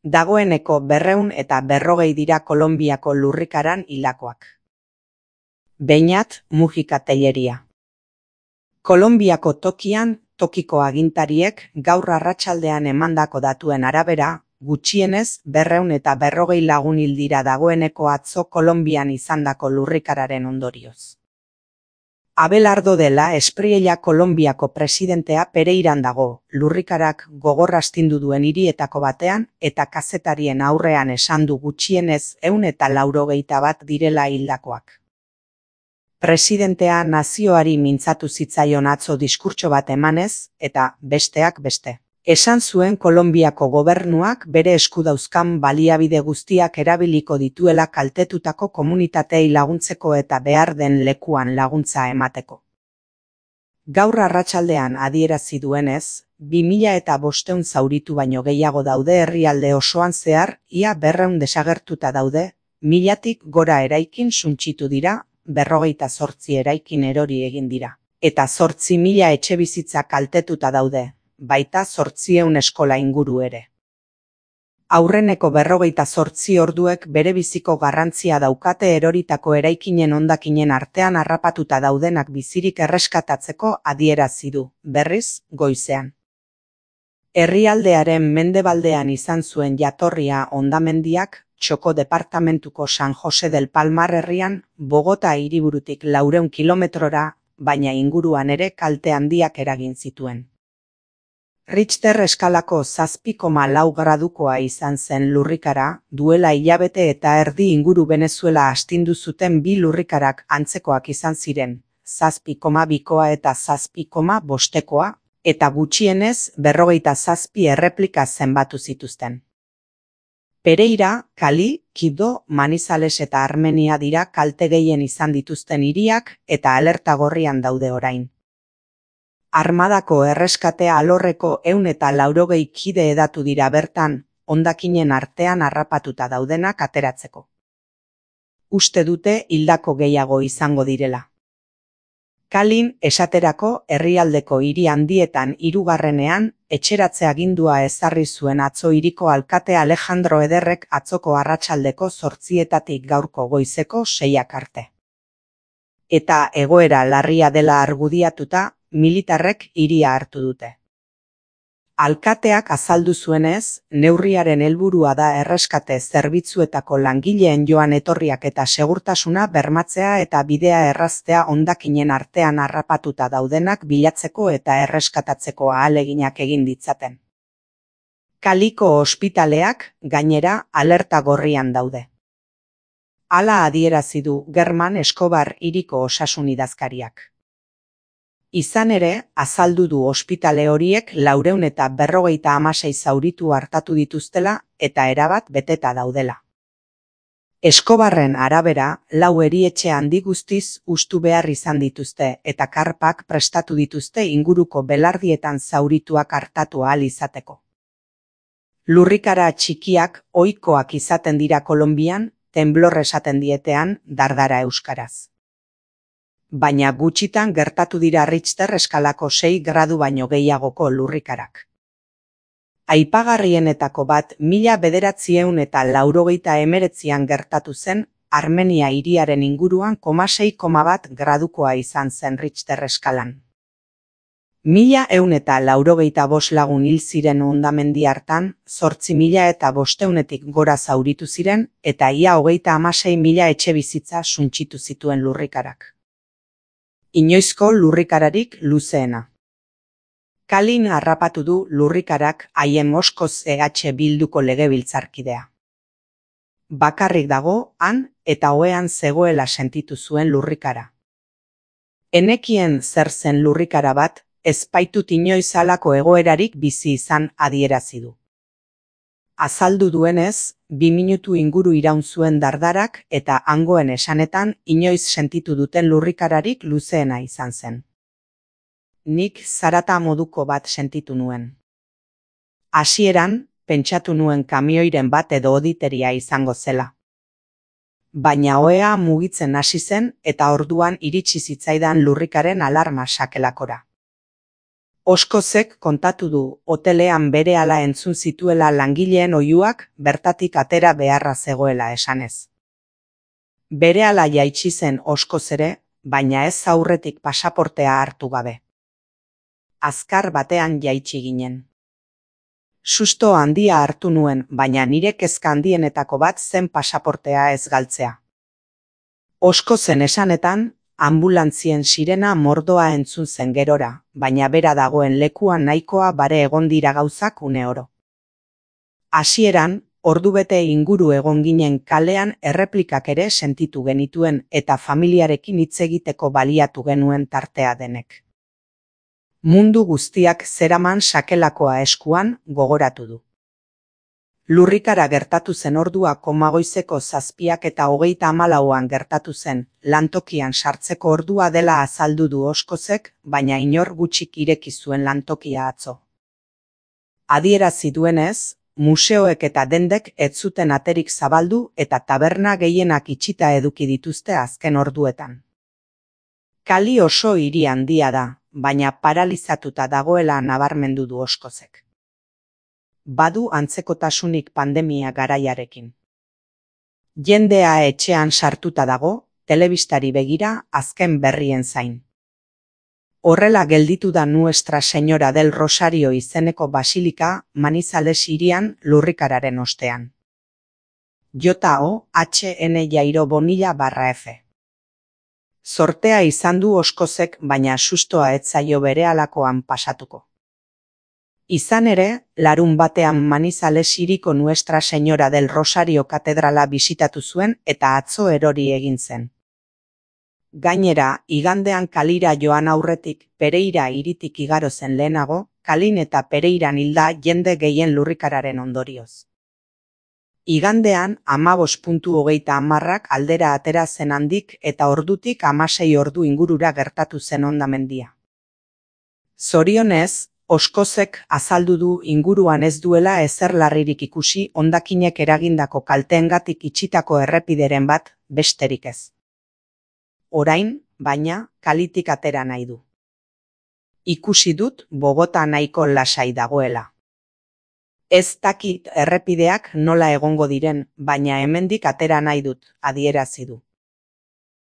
Dagoeneko 240 dira Kolonbiako lurrikaran hilakoak. Beñat Mujica Tellería. Kolonbiako tokiko agintariek gaur arratsaldean emandako datuen arabera, gutxienez 240 lagun hil dira dagoeneko atzo Kolonbian izandako lurrikararen ondorioz. Abelardo Dela Espriella Kolonbiako presidentea Pereiran dago, lurrikarak gogor astindu duen hirietako batean eta kazetarien aurrean esan du gutxienez 181 direla hildakoak. Presidentea nazioari mintzatu zitzaion atzo diskurtso bat emanez, eta besteak beste. Esan zuen Kolonbiako gobernuak bere esku dauzkan baliabide guztiak erabiliko dituela kaltetutako komunitateei laguntzeko eta behar den lekuan laguntza emateko. Gaur arratsaldean adierazi duenez, 2500 zauritu baino gehiago daude herrialde osoan zehar, ia 200 desagertuta daude, 1000tik gora eraikin suntsitu dira, 48 eraikin erori egin dira, eta 8000 etxebizitza kaltetuta daude, baita 800 eskola inguru ere. Aurreneko 48 orduek berebiziko garrantzia daukate eroritako eraikinen hondakinen artean harrapatuta daudenak bizirik erreskatatzeko adierazi du, berriz, goizean. Herrialdearen mendebaldean izan zuen jatorria hondamendiak, Txoko departamentuko San Jose del Palmar herrian, Bogota hiriburutik 400 kilometrora, baina inguruan ere kalte handiak eragin zituen. Richter eskalako 7,4 gradukoa izan zen lurrikara, duela hilabete eta erdi inguru Venezuela astindu zuten 2 lurrikarak antzekoak izan ziren, 7,2koa eta 7,5koa, eta gutxienez 47 erreplika zenbatu zituzten. Pereira, Cali, Quibdó, Manizales eta Armenia dira kalte gehien izan dituzten hiriak eta alerta gorrian daude orain. Armadako erreskatea alorreko 180 kide edatu dira bertan, hondakinen artean harrapatuta daudenak ateratzeko. Uste dute hildako gehiago izango direla. Calin, esaterako, herrialdeko hiri handietan 3. etxeratze agindua ezarri zuen atzo hiriko alkate Alejandro Ederrek atzoko arratsaldeko 8etatik gaurko goizeko 6ak arte. Eta egoera larria dela argudiatuta, militarrek hiria hartu dute. Alkateak azaldu zuenez, neurriaren helburua da erreskate zerbitzuetako langileen joan etorriak eta segurtasuna bermatzea eta bidea erraztea hondakinen artean harrapatuta daudenak bilatzeko eta erreskatatzeko ahaleginak egin ditzaten. Kaliko ospitaleak, gainera, alerta gorrian daude. Hala adierazi du Germán Escobar hiriko osasun idazkariak. Izan ere, azaldu du ospitale horiek 456 zauritu hartatu dituztela eta erabat beteta daudela. Escobarren arabera, 4 erietxe handi guztiz hustu behar izan dituzte eta karpak prestatu dituzte inguruko belardietan zaurituak artatu ahal izateko. Lurrikara txikiak ohikoak izaten dira Kolonbian, temblor esaten dietean dardara euskaraz. Baina gutxitan gertatu dira Richter eskalako 6 gradu baino gehiagoko lurrikarak. Aipagarrienetako bat 1989an gertatu zen, Armenia hiriaren inguruan 6,1 gradukoa izan zen Richter eskalan. 1185 lagun hil ziren hondamendi hartan, 8500etik gora zauritu ziren, eta ia 36.000 etxebizitza suntsitu zituen lurrikarak. Inoizko lurrikararik luzeena. Calin harrapatu du lurrikarak haien Moskoz Bilduko legebiltzarkidea. Bakarrik dago, han eta ohean zegoela sentitu zuen lurrikara. Enekien zer zen lurrikara bat, ez baitut inoiz halako egoerarik bizi izan adierazi du. Azaldu duenez, 2 minutu inguru iraun zuen dardarak eta hangoen esanetan inoiz sentitu duten lurrikararik luzeena izan zen. Nik zarata moduko bat sentitu nuen. Hasieran, pentsatu nuen kamioiren bat edo oditeria izango zela. Baina ohea mugitzen hasi zen eta orduan iritsi zitzaidan lurrikaren alarma sakelakora. Oskozek kontatu du hotelean berehala entzun zituela langileen oihuak bertatik atera beharra zegoela esanez. Berehala jaitsi zen Oskoz ere, baina ez aurretik pasaportea hartu gabe. Azkar batean jaitsi ginen. Susto handia hartu nuen, baina nire kezka handienetako bat zen pasaportea ez galtzea. Oskozen esanetan, anbulantzien sirena mordoa entzun zen gerora, baina bera dagoen lekuan nahikoa bare egon dira gauzak une oro. Hasieran, ordubete inguru egon ginen kalean erreplikak ere sentitu genituen eta familiarekin hitz egiteko baliatu genuen tartea denek. Mundu guztiak zeraman sakelakoa eskuan gogoratu du. Lurrikara gertatu zen ordua goizeko 7:24 gertatu zen, lantokian sartzeko ordua dela azaldu du Oskozek, baina inor gutxik ireki zuen lantokia atzo. Adierazi duenez, museoek eta dendek ez zuten aterik zabaldu eta taberna gehienak itxita eduki dituzte azken orduetan. Kali oso hiri handia da, baina paralizatuta dagoela nabarmendu du Oskozek. Badu antzekotasunik pandemia garaiarekin. Jendea etxean sartuta dago, telebistari begira azken berrien zain. Horrela gelditu da Nuestra Señora del Rosario izeneko basilika Manizales hirian lurrikararen ostean. JOHN Jairo Bonilla/F. Sortea izan du Oskozek, baina sustoa ez zaio berehalakoan pasatuko. Izan ere, larun batean Manizales hiriko Nuestra Señora del Rosario katedrala bisitatu zuen eta atzo erori egin zen. Gainera, igandean kalira joan aurretik Pereira hiritik igaro zen lehenago, kalin eta Pereiran hilda jende gehien lurrikararen ondorioz. Igandean 15:30 aldera atera zen handik eta ordutik 16 ordu ingurura gertatu zen hondamendia. Zorionez, Oskozek azaldu du inguruan ez duela ezer larririk ikusi hondakinek eragindako kalteengatik itxitako errepideren bat besterik ez. Orain, baina, kalitik atera nahi du. Ikusi dut Bogota nahiko lasai dagoela. Ez dakit errepideak nola egongo diren, baina hemendik atera nahi dut, adierazi du.